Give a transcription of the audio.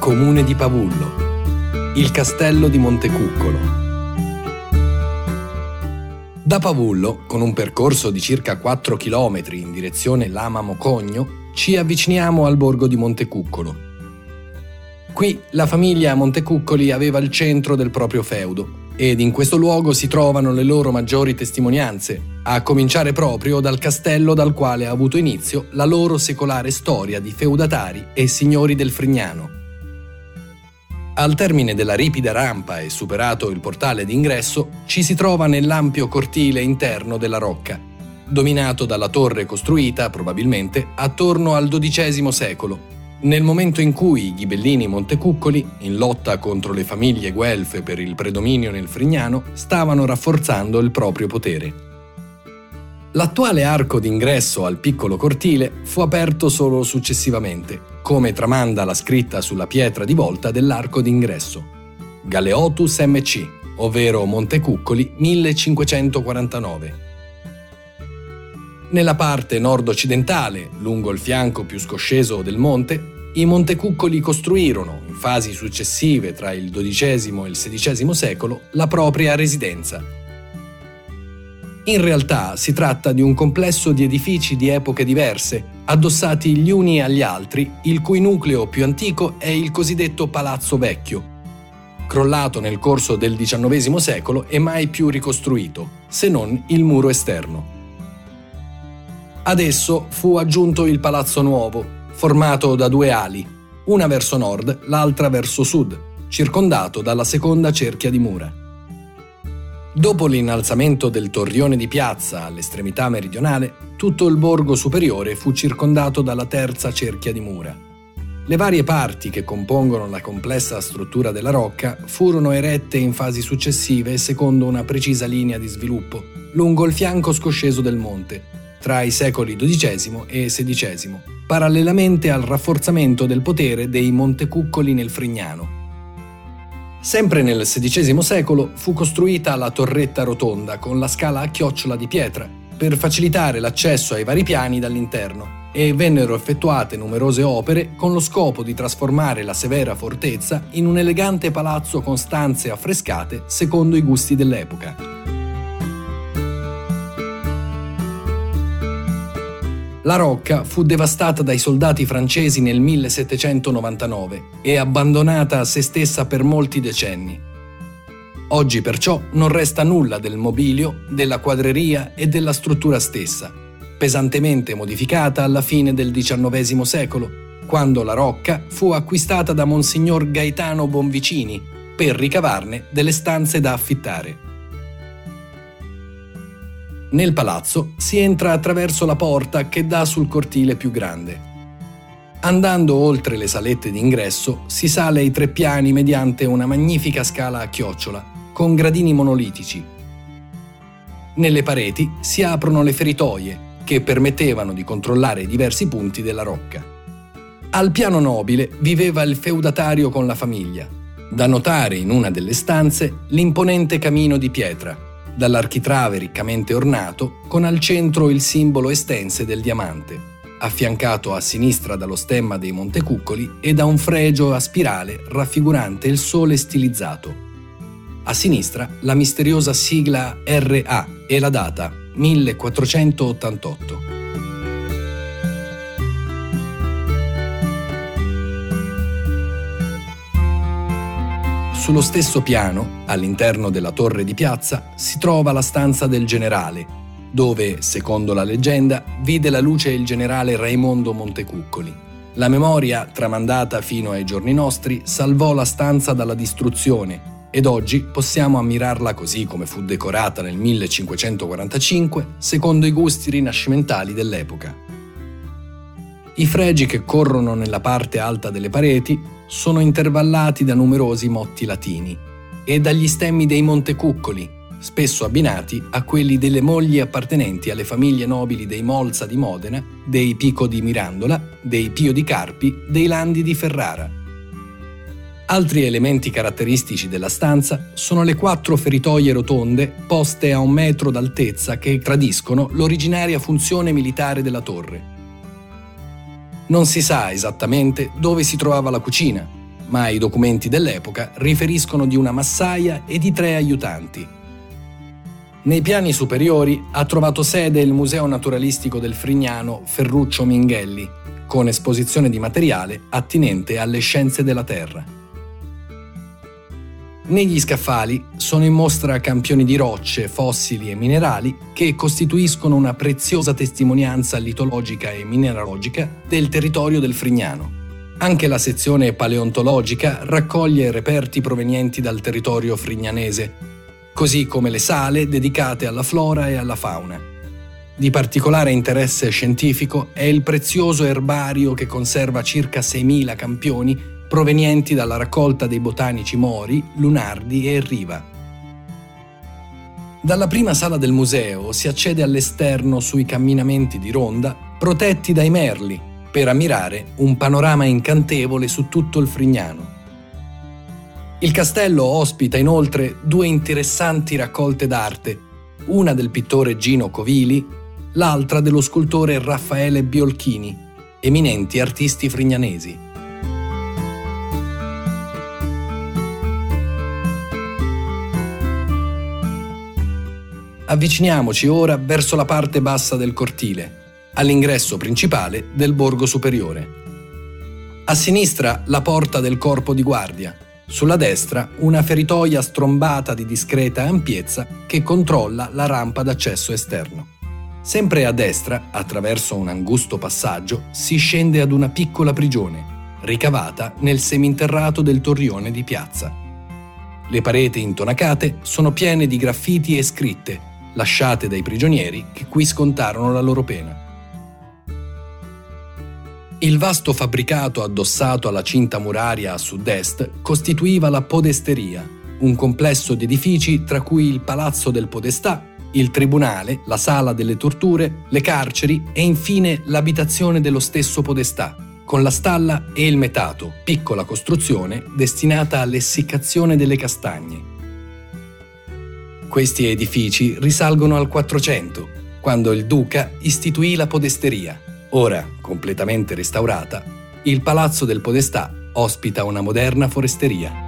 Comune di Pavullo, il castello di Montecuccolo. Da Pavullo, con un percorso di circa 4 km in direzione Lama-Mocogno, ci avviciniamo al borgo di Montecuccolo. Qui la famiglia Montecuccoli aveva il centro del proprio feudo ed in questo luogo si trovano le loro maggiori testimonianze, a cominciare proprio dal castello dal quale ha avuto inizio la loro secolare storia di feudatari e signori del Frignano. Al termine della ripida rampa e superato il portale d'ingresso, ci si trova nell'ampio cortile interno della rocca, dominato dalla torre costruita, probabilmente, attorno al XII secolo, nel momento in cui i ghibellini Montecuccoli, in lotta contro le famiglie guelfe per il predominio nel Frignano, stavano rafforzando il proprio potere. L'attuale arco d'ingresso al piccolo cortile fu aperto solo successivamente, come tramanda la scritta sulla pietra di volta dell'arco d'ingresso. Galeotus MC, ovvero Montecuccoli 1549. Nella parte nord-occidentale, lungo il fianco più scosceso del monte, i Montecuccoli costruirono, in fasi successive tra il XII e il XVI secolo, la propria residenza. In realtà si tratta di un complesso di edifici di epoche diverse, addossati gli uni agli altri, il cui nucleo più antico è il cosiddetto Palazzo Vecchio, crollato nel corso del XIX secolo e mai più ricostruito, se non il muro esterno. Ad esso fu aggiunto il Palazzo Nuovo, formato da 2 ali, una verso nord, l'altra verso sud, circondato dalla seconda cerchia di mura. Dopo l'innalzamento del torrione di piazza all'estremità meridionale, tutto il borgo superiore fu circondato dalla terza cerchia di mura. Le varie parti che compongono la complessa struttura della rocca furono erette in fasi successive secondo una precisa linea di sviluppo, lungo il fianco scosceso del monte, tra i secoli XII e XVI, parallelamente al rafforzamento del potere dei Montecuccoli nel Frignano. Sempre nel XVI secolo fu costruita la torretta rotonda con la scala a chiocciola di pietra per facilitare l'accesso ai vari piani dall'interno e vennero effettuate numerose opere con lo scopo di trasformare la severa fortezza in un elegante palazzo con stanze affrescate secondo i gusti dell'epoca. La rocca fu devastata dai soldati francesi nel 1799 e abbandonata a se stessa per molti decenni. Oggi perciò non resta nulla del mobilio, della quadreria e della struttura stessa, pesantemente modificata alla fine del XIX secolo, quando la rocca fu acquistata da Monsignor Gaetano Bonvicini per ricavarne delle stanze da affittare. Nel palazzo si entra attraverso la porta che dà sul cortile più grande. Andando oltre le salette d'ingresso si sale ai 3 piani mediante una magnifica scala a chiocciola, con gradini monolitici. Nelle pareti si aprono le feritoie, che permettevano di controllare i diversi punti della rocca. Al piano nobile viveva il feudatario con la famiglia. Da notare in una delle stanze l'imponente camino di pietra, dall'architrave riccamente ornato, con al centro il simbolo estense del diamante, affiancato a sinistra dallo stemma dei Montecuccoli e da un fregio a spirale raffigurante il sole stilizzato. A sinistra la misteriosa sigla RA e la data 1488. Sullo stesso piano, all'interno della torre di piazza, si trova la stanza del generale, dove, secondo la leggenda, vide la luce il generale Raimondo Montecuccoli. La memoria, tramandata fino ai giorni nostri, salvò la stanza dalla distruzione ed oggi possiamo ammirarla così come fu decorata nel 1545, secondo i gusti rinascimentali dell'epoca. I fregi che corrono nella parte alta delle pareti sono intervallati da numerosi motti latini e dagli stemmi dei Montecuccoli, spesso abbinati a quelli delle mogli appartenenti alle famiglie nobili dei Molza di Modena, dei Pico di Mirandola, dei Pio di Carpi, dei Landi di Ferrara. Altri elementi caratteristici della stanza sono le 4 feritoie rotonde poste a 1 metro d'altezza che tradiscono l'originaria funzione militare della torre. Non si sa esattamente dove si trovava la cucina, ma i documenti dell'epoca riferiscono di una massaia e di 3 aiutanti. Nei piani superiori ha trovato sede il Museo Naturalistico del Frignano Ferruccio Minghelli, con esposizione di materiale attinente alle scienze della Terra. Negli scaffali sono in mostra campioni di rocce, fossili e minerali che costituiscono una preziosa testimonianza litologica e mineralogica del territorio del Frignano. Anche la sezione paleontologica raccoglie reperti provenienti dal territorio frignanese, così come le sale dedicate alla flora e alla fauna. Di particolare interesse scientifico è il prezioso erbario che conserva circa 6.000 campioni provenienti dalla raccolta dei botanici Mori, Lunardi e Riva. Dalla prima sala del museo si accede all'esterno sui camminamenti di ronda protetti dai merli per ammirare un panorama incantevole su tutto il Frignano. Il castello ospita inoltre 2 interessanti raccolte d'arte, una del pittore Gino Covili, l'altra dello scultore Raffaele Biolchini, eminenti artisti frignanesi. Avviciniamoci ora verso la parte bassa del cortile, all'ingresso principale del borgo superiore. A sinistra la porta del corpo di guardia, sulla destra una feritoia strombata di discreta ampiezza che controlla la rampa d'accesso esterno. Sempre a destra, attraverso un angusto passaggio, si scende ad una piccola prigione, ricavata nel seminterrato del torrione di piazza. Le pareti intonacate sono piene di graffiti e scritte, lasciate dai prigionieri che qui scontarono la loro pena. Il vasto fabbricato addossato alla cinta muraria a sud-est costituiva la podesteria, un complesso di edifici tra cui il Palazzo del Podestà, il Tribunale, la Sala delle Torture, le carceri e infine l'abitazione dello stesso Podestà, con la stalla e il metato, piccola costruzione destinata all'essiccazione delle castagne. Questi edifici risalgono al 400, quando il duca istituì la podesteria. Ora, completamente restaurata, il Palazzo del Podestà ospita una moderna foresteria.